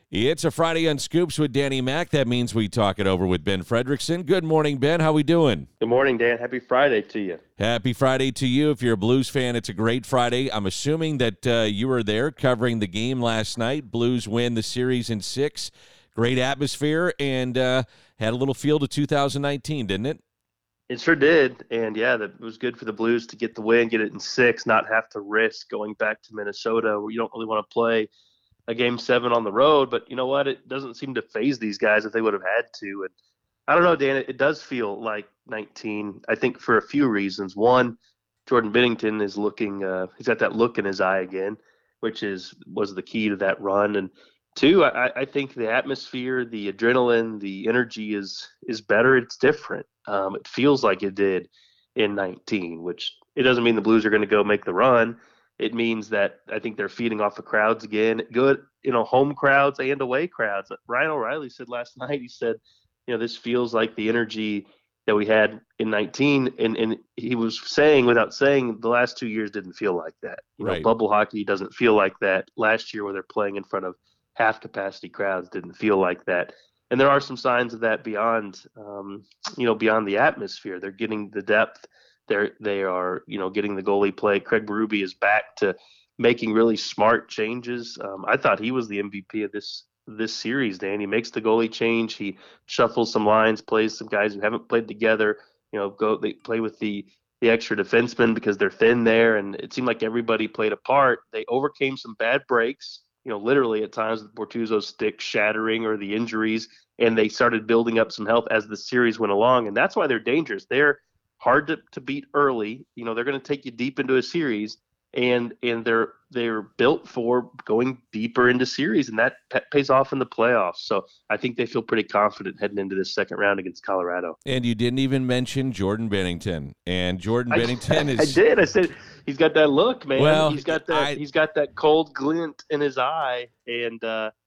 It's a Friday on Scoops with Danny Mac. That means we talk it over with Ben Fredrickson. Good morning, Ben. How we doing? Good morning, Dan. Happy Friday to you. Happy Friday to you. If you're a Blues fan, it's a great Friday. I'm assuming that you were there covering the game last night. Blues win the series in 6. Great atmosphere and had a little feel to 2019, didn't it? It sure did. And yeah, it was good for the Blues to get the win, get it in 6, not have to risk going back to Minnesota where you don't really want to play a game 7 on the road. But you know what? It doesn't seem to phase these guys if they would have had to. And I don't know, Dan, it does feel like 19, I think, for a few reasons. One, Jordan Binnington is looking, he's got that look in his eye again, which was the key to that run. And two, I think the atmosphere, the adrenaline, the energy is better. It's different. It feels like it did in 19, which it doesn't mean the Blues are going to go make the run. It means that I think they're feeding off the crowds again, good, home crowds and away crowds. Ryan O'Reilly said last night, he said, this feels like the energy that we had in 19. And he was saying, without saying, the last 2 years didn't feel like that. Right. Bubble hockey doesn't feel like that. Last year where they're playing in front of half capacity crowds didn't feel like that. And there are some signs of that beyond the atmosphere. They're getting the depth. They are getting the goalie play. Craig Berube is back to making really smart changes. I thought he was the MVP of this series, Dan. He makes the goalie change. He shuffles some lines, plays some guys who haven't played together. They play with the extra defensemen because they're thin there, and it seemed like everybody played a part. They overcame some bad breaks. Literally at times with Bortuzzo's stick shattering or the injuries, and they started building up some health as the series went along. And that's why they're dangerous. They're hard to beat early. They're going to take you deep into a series, and they're built for going deeper into series, and that pays off in the playoffs. So I think they feel pretty confident heading into this second round against Colorado. And you didn't even mention Jordan Binnington. And Jordan Binnington is. I did. I said he's got that look, man. Well, he's got that cold glint in his eye, and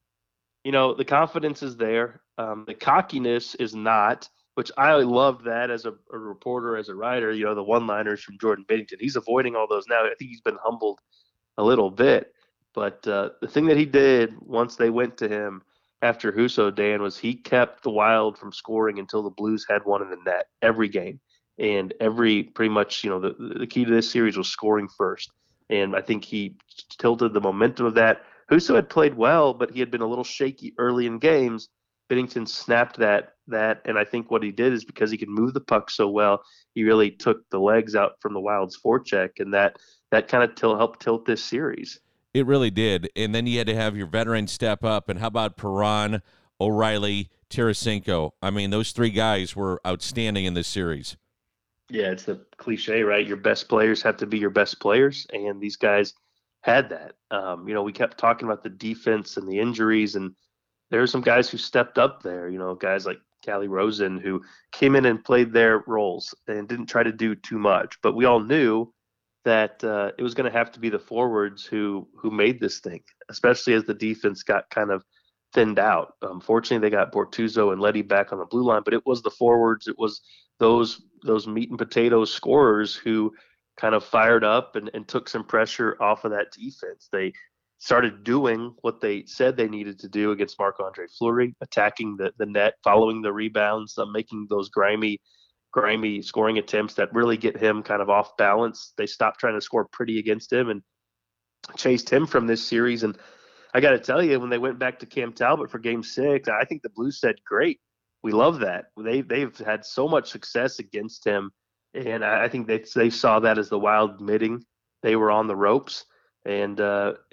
the confidence is there. The cockiness is not, which I loved that as a reporter, as a writer. The one-liners from Jordan Binnington. He's avoiding all those now. I think he's been humbled a little bit. But the thing that he did once they went to him after Husso, Dan, was he kept the Wild from scoring until the Blues had one in the net every game. And pretty much, the key to this series was scoring first. And I think he tilted the momentum of that. Husso had played well, but he had been a little shaky early in games. Binnington snapped that, and I think what he did is because he could move the puck so well, he really took the legs out from the Wild's forecheck, and that kind of helped tilt this series. It really did. And then you had to have your veterans step up. And how about Perron, O'Reilly, Tarasenko? I mean, those three guys were outstanding in this series. Yeah, it's the cliche, right? Your best players have to be your best players, and these guys had that. We kept talking about the defense and the injuries, and there were some guys who stepped up there, guys like Calle Rosen who came in and played their roles and didn't try to do too much. But we all knew that it was going to have to be the forwards who made this thing, especially as the defense got kind of thinned out. Fortunately, they got Bortuzzo and Leddy back on the blue line, but it was the forwards. It was those meat and potatoes scorers who kind of fired up and took some pressure off of that defense. They started doing what they said they needed to do against Marc-Andre Fleury, attacking the net, following the rebounds, making those grimy scoring attempts that really get him kind of off balance. They stopped trying to score pretty against him and chased him from this series. And I got to tell you, when they went back to Cam Talbot for Game 6, I think the Blues said, great, we love that. They've had so much success against him, and I think they saw that as the Wild admitting they were on the ropes. And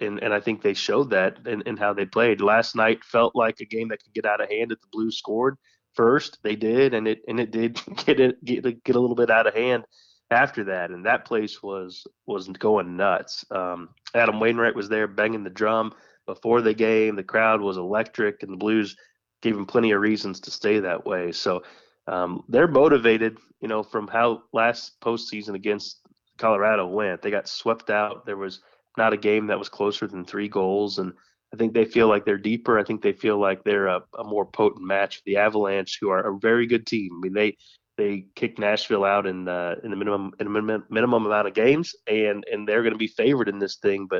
I think they showed that in how they played. Last night felt like a game that could get out of hand if the Blues scored first. They did, and it did get a little bit out of hand after that. And that place was going nuts. Adam Wainwright was there banging the drum before the game. The crowd was electric, and the Blues gave him plenty of reasons to stay that way. So they're motivated, from how last postseason against Colorado went. They got swept out. There was not a game that was closer than 3 goals. And I think they feel like they're deeper. I think they feel like they're a more potent match for the Avalanche, who are a very good team. I mean, they kicked Nashville out in the minimum amount of games, and they're going to be favored in this thing. But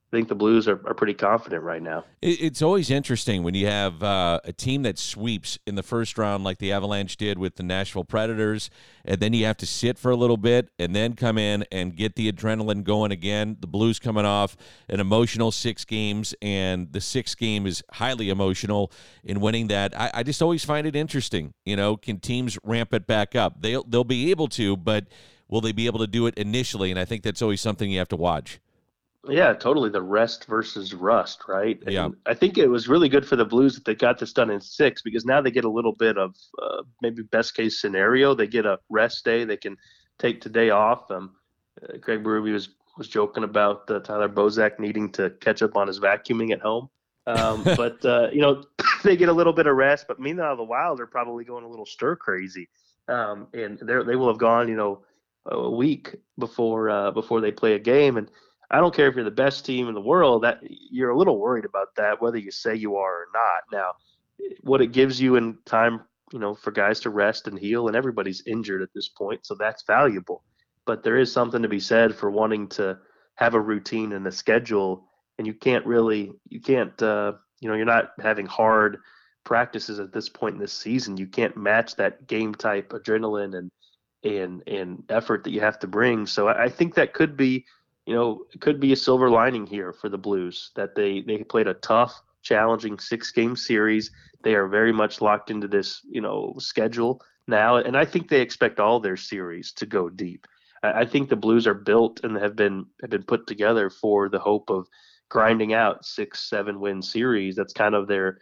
I think the Blues are pretty confident right now. It's always interesting when you have a team that sweeps in the first round like the Avalanche did with the Nashville Predators, and then you have to sit for a little bit and then come in and get the adrenaline going again. The Blues coming off an emotional 6 games, and the 6th game is highly emotional in winning that. I just always find it interesting. Can teams ramp it back up? They'll be able to, but will they be able to do it initially? And I think that's always something you have to watch. Yeah, totally. The rest versus rust, right? And Yeah. I think it was really good for the Blues that they got this done in 6 because now they get a little bit of maybe best case scenario. They get a rest day. They can take today off. Craig Berube was joking about Tyler Bozak needing to catch up on his vacuuming at home. But they get a little bit of rest. But meanwhile, the Wild are probably going a little stir crazy, and they will have gone a week before they play a game. And I don't care if you're the best team in the world, that you're a little worried about that, whether you say you are or not. Now, what it gives you in time, for guys to rest and heal, and everybody's injured at this point, so that's valuable. But there is something to be said for wanting to have a routine and a schedule, and you're not having hard practices at this point in this season. You can't match that game type adrenaline and effort that you have to bring. So I think that could be it could be a silver lining here for the Blues that they played a tough, challenging 6-game series. They are very much locked into this, schedule now, and I think they expect all their series to go deep. I think the Blues are built and have been put together for the hope of grinding out 6-7 win series. That's kind of their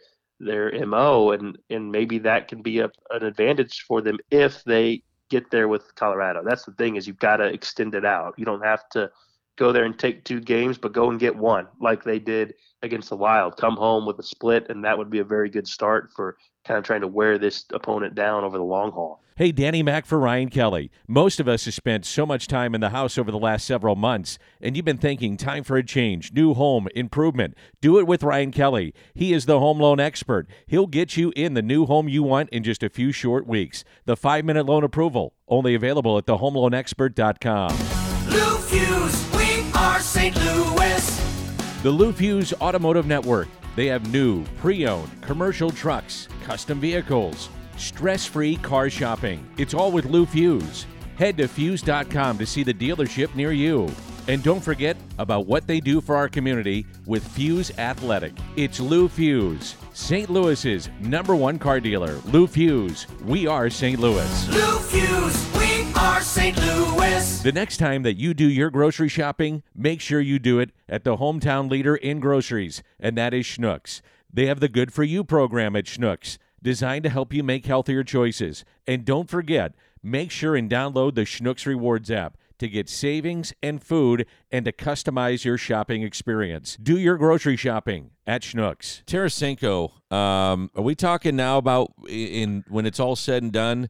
MO, and maybe that can be an advantage for them if they get there with Colorado. That's the thing, is you've got to extend it out. You don't have to go there and take 2 games, but go and get one like they did against the Wild. Come home with a split, and that would be a very good start for kind of trying to wear this opponent down over the long haul. Hey, Danny Mac for Ryan Kelly. Most of us have spent so much time in the house over the last several months, and you've been thinking, time for a change, new home, improvement. Do it with Ryan Kelly. He is the home loan expert. He'll get you in the new home you want in just a few short weeks. The 5-minute loan approval, only available at thehomeloanexpert.com. Lou Fuse, we are St. Louis. The Lou Fuse Automotive Network. They have new, pre-owned, commercial trucks, custom vehicles, stress-free car shopping. It's all with Lou Fuse. Head to Fuse.com to see the dealership near you. And don't forget about what they do for our community with Fuse Athletic. It's Lou Fuse, St. Louis's #1 car dealer. Lou Fuse, we are St. Louis. Lou Fuse, we are St. Louis. The next time that you do your grocery shopping, make sure you do it at the hometown leader in groceries, and that is Schnucks. They have the Good For You program at Schnucks, designed to help you make healthier choices. And don't forget, make sure and download the Schnucks Rewards app to get savings and food and to customize your shopping experience. Do your grocery shopping at Schnucks. Tarasenko, are we talking now about, when it's all said and done,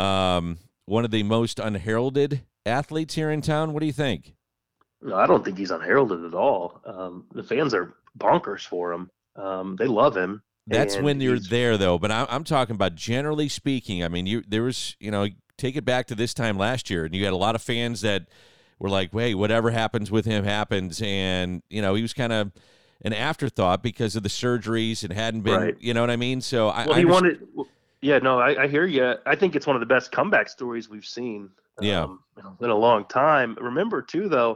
one of the most unheralded athletes here in town? What do you think? No, I don't think he's unheralded at all. The fans are bonkers for him. They love him. That's when you're there, though. But I'm talking about generally speaking. I mean, there was, take it back to this time last year, and you had a lot of fans that were like, "Hey, whatever happens with him happens," and he was kind of an afterthought because of the surgeries and hadn't been, right. You know what I mean? So he wanted. Yeah, no, I hear you. I think it's one of the best comeback stories we've seen. In a long time. Remember too, though,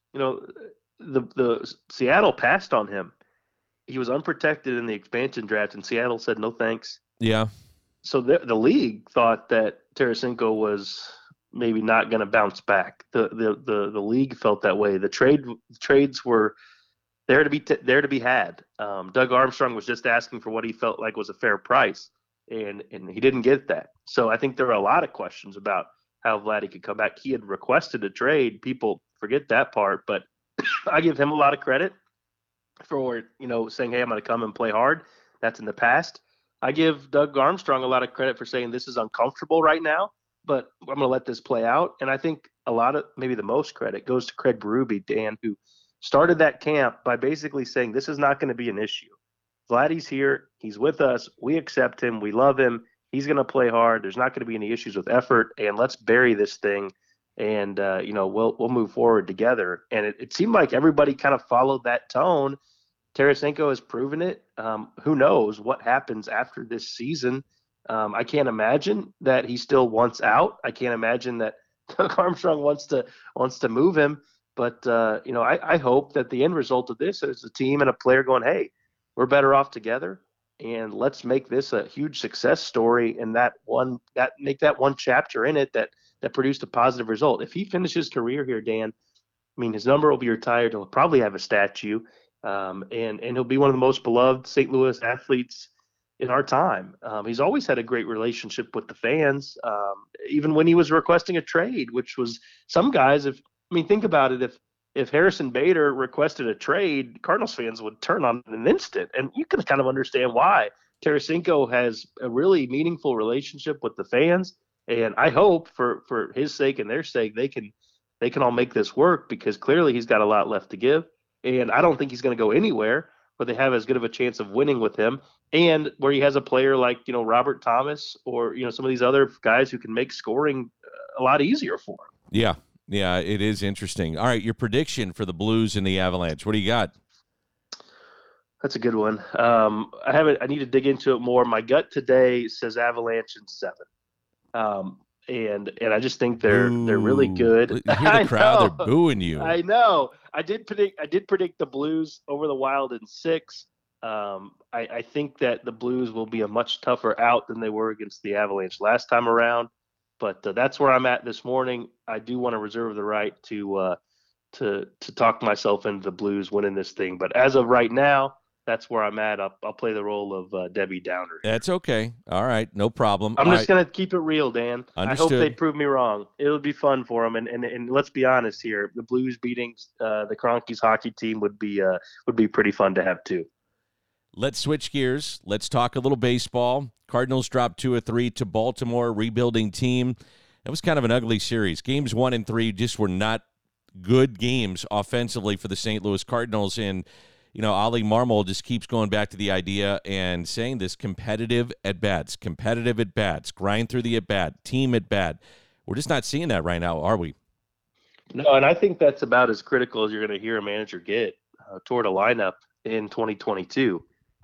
the Seattle passed on him. He was unprotected in the expansion draft, and Seattle said no thanks. Yeah. So the league thought that Tarasenko was maybe not going to bounce back. The league felt that way. The trades were there to be had. Doug Armstrong was just asking for what he felt like was a fair price, and he didn't get that. So I think there are a lot of questions about how Vladdy could come back. He had requested a trade. People forget that part, but I give him a lot of credit for saying, "Hey, I'm going to come and play hard." That's in the past. I give Doug Armstrong a lot of credit for saying this is uncomfortable right now, but I'm going to let this play out. And I think a lot of, maybe the most credit goes to Craig Berube, Dan, who started that camp by basically saying this is not going to be an issue. Vladdy's here. He's with us. We accept him. We love him. He's going to play hard. There's not going to be any issues with effort, and let's bury this thing and we'll move forward together. And it seemed like everybody kind of followed that tone. Tarasenko has proven it. Who knows what happens after this season? I can't imagine that he still wants out. I can't imagine that Doug Armstrong wants to move him. But I hope that the end result of this is a team and a player going, hey, we're better off together, and let's make this a huge success story. And make that one chapter in it that produced a positive result. If he finishes his career here, Dan, I mean, his number will be retired. He'll probably have a statue, and he'll be one of the most beloved St. Louis athletes in our time. He's always had a great relationship with the fans, even when he was requesting a trade, which was some guys. Think about it. If Harrison Bader requested a trade, Cardinals fans would turn on in an instant, and you can kind of understand why. Tarasenko has a really meaningful relationship with the fans, and I hope for his sake and their sake they can all make this work, because clearly he's got a lot left to give, and I don't think he's going to go anywhere where they have as good of a chance of winning with him, and where he has a player like Robert Thomas or some of these other guys who can make scoring a lot easier for him. Yeah, it is interesting. All right, your prediction for the Blues and the Avalanche. What do you got? That's a good one. I need to dig into it more. My gut today says Avalanche in 7. And I just think they're really good. You hear the crowd, they're booing you. I know. I did predict the Blues over the Wild in 6. I think that the Blues will be a much tougher out than they were against the Avalanche last time around. But that's where I'm at this morning. I do want to reserve the right to talk myself into the Blues winning this thing. But as of right now, that's where I'm at. I'll play the role of Debbie Downer. That's okay. All right, no problem. I'm just going to keep it real, Dan. Understood. I hope they prove me wrong. It'll be fun for them. And let's be honest here. The Blues beating the Kroenkes hockey team would be pretty fun to have too. Let's switch gears. Let's talk a little baseball. Cardinals dropped 2 of 3 to Baltimore, rebuilding team. It was kind of an ugly series. Games 1 and 3 just were not good games offensively for the St. Louis Cardinals. And, Ali Marmol just keeps going back to the idea and saying this competitive at-bats, grind through the at-bat, team at-bat. We're just not seeing that right now, are we? No, and I think that's about as critical as you're going to hear a manager get toward a lineup in 2022.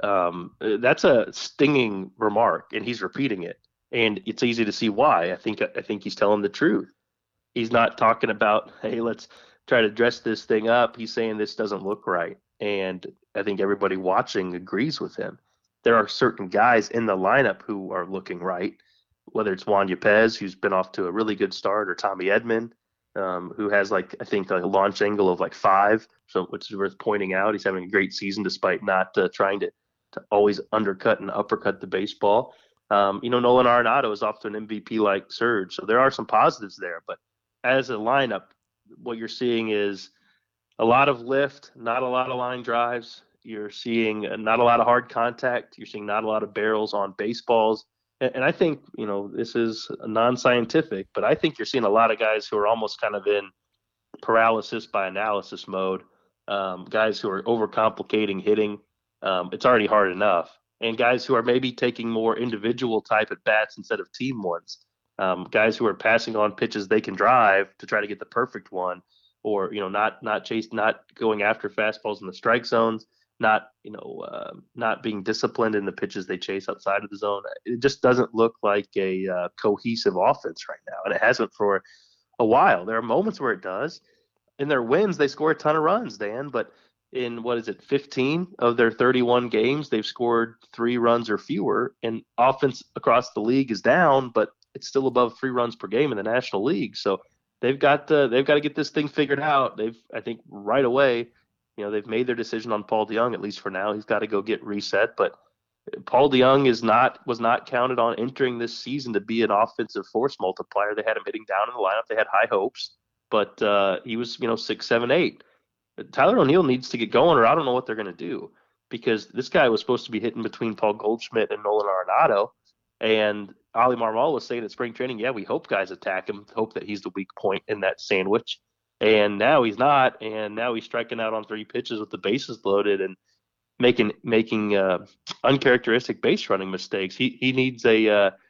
That's a stinging remark, and he's repeating it, and it's easy to see why. I think he's telling the truth. He's not talking about, hey, let's try to dress this thing up. He's saying this doesn't look right, and I think everybody watching agrees with him. There are certain guys in the lineup who are looking right, whether it's Juan Yepez, who's been off to a really good start, or Tommy Edman, who has a launch angle of 5, so which is worth pointing out. He's having a great season despite not trying to always undercut and uppercut the baseball. Nolan Arenado is off to an MVP-like surge, so there are some positives there. But as a lineup, what you're seeing is a lot of lift, not a lot of line drives. You're seeing not a lot of hard contact. You're seeing not a lot of barrels on baseballs. And I think, this is non-scientific, but I think you're seeing a lot of guys who are almost kind of in paralysis by analysis mode, guys who are overcomplicating hitting. It's already hard enough. And guys who are maybe taking more individual type at bats instead of team ones. Guys who are passing on pitches they can drive to try to get the perfect one, or, not going after fastballs in the strike zones, not being disciplined in the pitches they chase outside of the zone. It just doesn't look like a cohesive offense right now, and it hasn't for a while. There are moments where it does. In their wins, they score a ton of runs, Dan, but in 15 of their 31 games, they've scored 3 runs or fewer, and offense across the league is down, but it's still above 3 runs per game in the National League. So they've got to get this thing figured out. I think right away, they've made their decision on Paul DeJong, at least for now. He's got to go get reset, but Paul DeJong was not counted on entering this season to be an offensive force multiplier. They had him hitting down in the lineup. They had high hopes, but he was 6, 7, 8. Tyler O'Neill needs to get going, or I don't know what they're going to do, because this guy was supposed to be hitting between Paul Goldschmidt and Nolan Arenado, and Ali Marmol was saying at spring training, yeah, we hope guys attack him, hope that he's the weak point in that sandwich, and now he's not, and now he's striking out on 3 pitches with the bases loaded and making uncharacteristic base running mistakes. He needs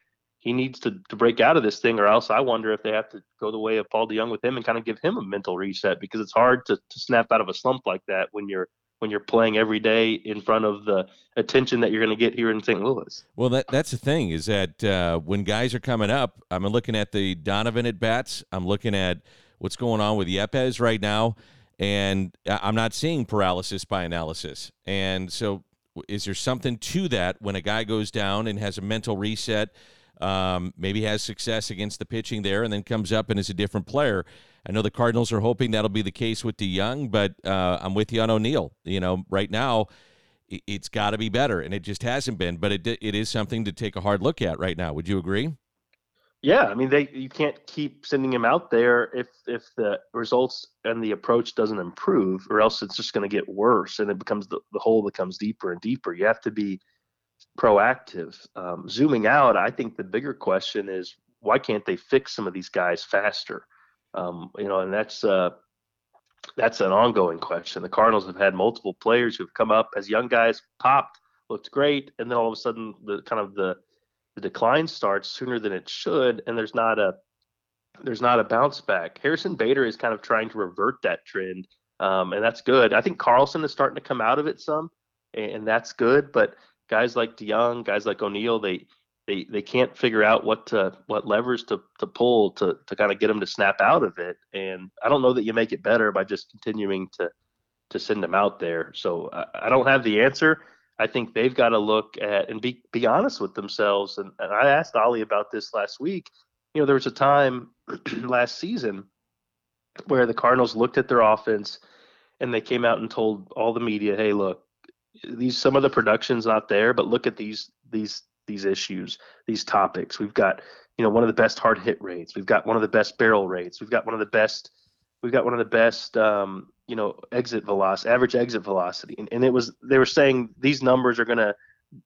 he needs to break out of this thing, or else I wonder if they have to go the way of Paul DeJong with him and kind of give him a mental reset, because it's hard to snap out of a slump like that when you're playing every day in front of the attention that you're going to get here in St. Louis. Well, that's the thing, is that when guys are coming up, I'm looking at the Donovan at bats. I'm looking at what's going on with Yepez right now, and I'm not seeing paralysis by analysis. And so is there something to that when a guy goes down and has a mental reset, maybe has success against the pitching there, and then comes up and is a different player? I know the Cardinals are hoping that'll be the case with DeJong, but I'm with you on O'Neill. Right now it's got to be better, and it just hasn't been. But it is something to take a hard look at right now. Would you agree? Yeah, I mean, you can't keep sending him out there if the results and the approach doesn't improve, or else it's just going to get worse, and it becomes the hole becomes deeper and deeper. You have to be proactive. Zooming out, I think the bigger question is, why can't they fix some of these guys faster? And that's an ongoing question. The Cardinals have had multiple players who've come up as young guys, popped, looked great, and then all of a sudden the decline starts sooner than it should, and there's not a bounce back. Harrison Bader is kind of trying to revert that trend, and that's good. I think Carlson is starting to come out of it some, and that's good. But guys like DeJong, guys like O'Neill, they can't figure out what levers to pull to kind of get them to snap out of it. And I don't know that you make it better by just continuing to send them out there. So I don't have the answer. I think they've got to look at and be honest with themselves. And I asked Ollie about this last week. There was a time last season where the Cardinals looked at their offense and they came out and told all the media, hey, look, some of the production's not there, but look at these issues, these topics. We've got, one of the best hard hit rates. We've got one of the best barrel rates. We've got one of the best exit velocity, average exit velocity. And they were saying these numbers are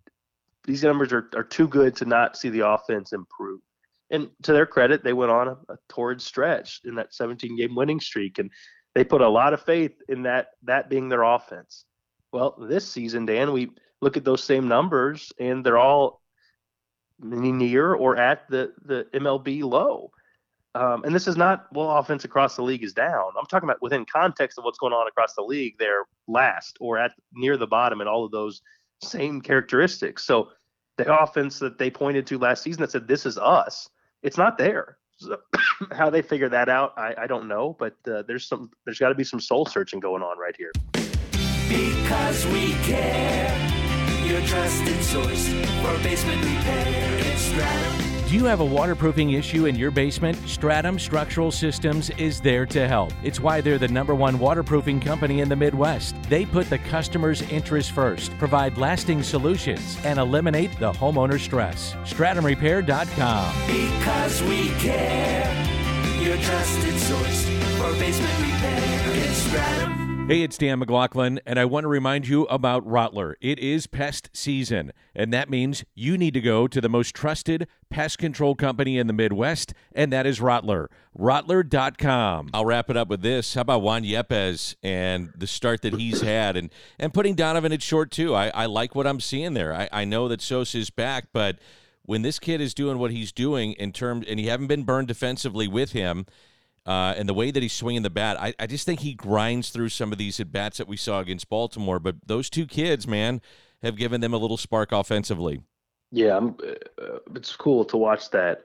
too good to not see the offense improve. And to their credit, they went on a torrid stretch in that 17-game winning streak, and they put a lot of faith in that being their offense. Well, this season, Dan, we look at those same numbers, and they're all near or at the MLB low. And this is not, offense across the league is down. I'm talking about within context of what's going on across the league, they're last or at near the bottom in all of those same characteristics. So the offense that they pointed to last season that said, this is us, it's not there. So how they figure that out, I don't know, but there's got to be some soul searching going on right here. Because we care. Your trusted source for basement repair. It's Stratum. Do you have a waterproofing issue in your basement? Stratum Structural Systems is there to help. It's why they're the #1 waterproofing company in the Midwest. They put the customer's interest first, provide lasting solutions, and eliminate the homeowner stress. StratumRepair.com. Because we care. Your trusted source for basement repair. It's Stratum. Hey, it's Dan McLaughlin, and I want to remind you about Rottler. It is pest season, and that means you need to go to the most trusted pest control company in the Midwest, and that is Rottler. Rottler.com. I'll wrap it up with this. How about Juan Yepez and the start that he's had, and putting Donovan at short, too? I like what I'm seeing there. I know that Sosa's back, but when this kid is doing what he's doing and you haven't been burned defensively with him, and the way that he's swinging the bat, I just think he grinds through some of these at-bats that we saw against Baltimore. But those two kids, man, have given them a little spark offensively. Yeah, it's cool to watch that.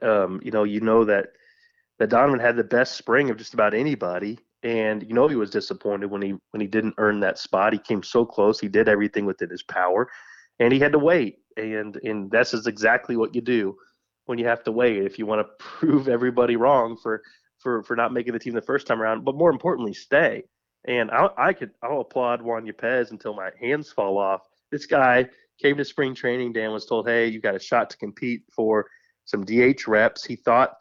That Donovan had the best spring of just about anybody, and he was disappointed when he didn't earn that spot. He came so close. He did everything within his power, and he had to wait. And that's exactly what you do when you have to wait if you want to prove everybody wrong for not making the team the first time around, but more importantly, stay. And I'll applaud Juan Yepez until my hands fall off. This guy came to spring training. Dan was told, hey, you got a shot to compete for some DH reps. He thought,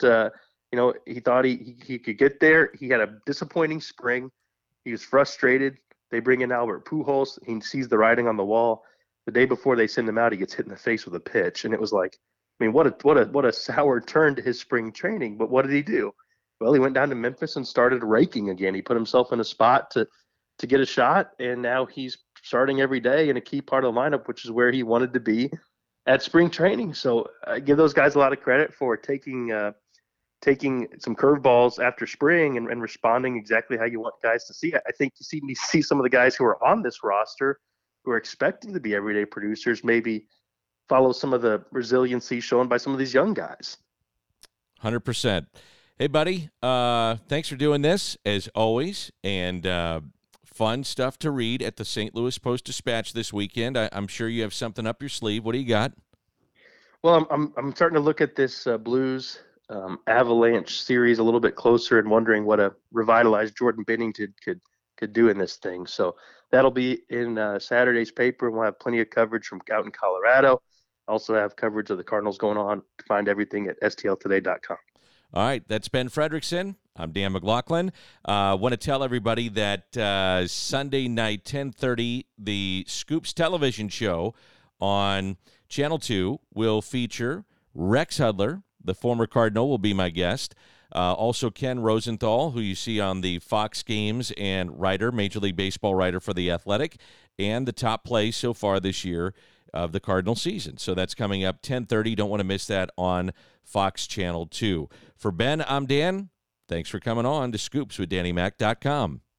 he could get there. He had a disappointing spring. He was frustrated. They bring in Albert Pujols. He sees the writing on the wall. The day before they send him out, he gets hit in the face with a pitch. And it was like, what a sour turn to his spring training. But what did he do? Well, he went down to Memphis and started raking again. He put himself in a spot to get a shot, and now he's starting every day in a key part of the lineup, which is where he wanted to be. at spring training. So I give those guys a lot of credit for taking some curveballs after spring and responding exactly how you want guys to see. I think you see some of the guys who are on this roster who are expecting to be everyday producers maybe follow some of the resiliency shown by some of these young guys. 100%. Hey, buddy, thanks for doing this, as always, and fun stuff to read at the St. Louis Post-Dispatch this weekend. I'm sure you have something up your sleeve. What do you got? Well, I'm starting to look at this Blues Avalanche series a little bit closer and wondering what a revitalized Jordan Binnington could do in this thing. So that'll be in Saturday's paper, and we'll have plenty of coverage from out in Colorado. Also have coverage of the Cardinals going on. Find everything at stltoday.com. All right, that's Ben Frederickson. I'm Dan McLaughlin. Want to tell everybody that Sunday night, 10:30, the Scoops television show on Channel 2 will feature Rex Hudler. The former Cardinal will be my guest. Also Ken Rosenthal, who you see on the Fox Games and writer, Major League Baseball writer for The Athletic, and the top play so far this year of the Cardinal season. So that's coming up 10:30. Don't want to miss that on Fox Channel 2. For Ben, I'm Dan. Thanks for coming on to Scoops with DannyMac.com.